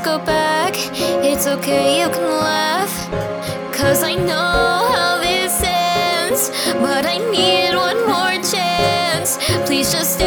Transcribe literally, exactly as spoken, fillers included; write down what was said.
go back. It's okay, you can laugh, 'cause I know how this ends. But I need one more chance. Please just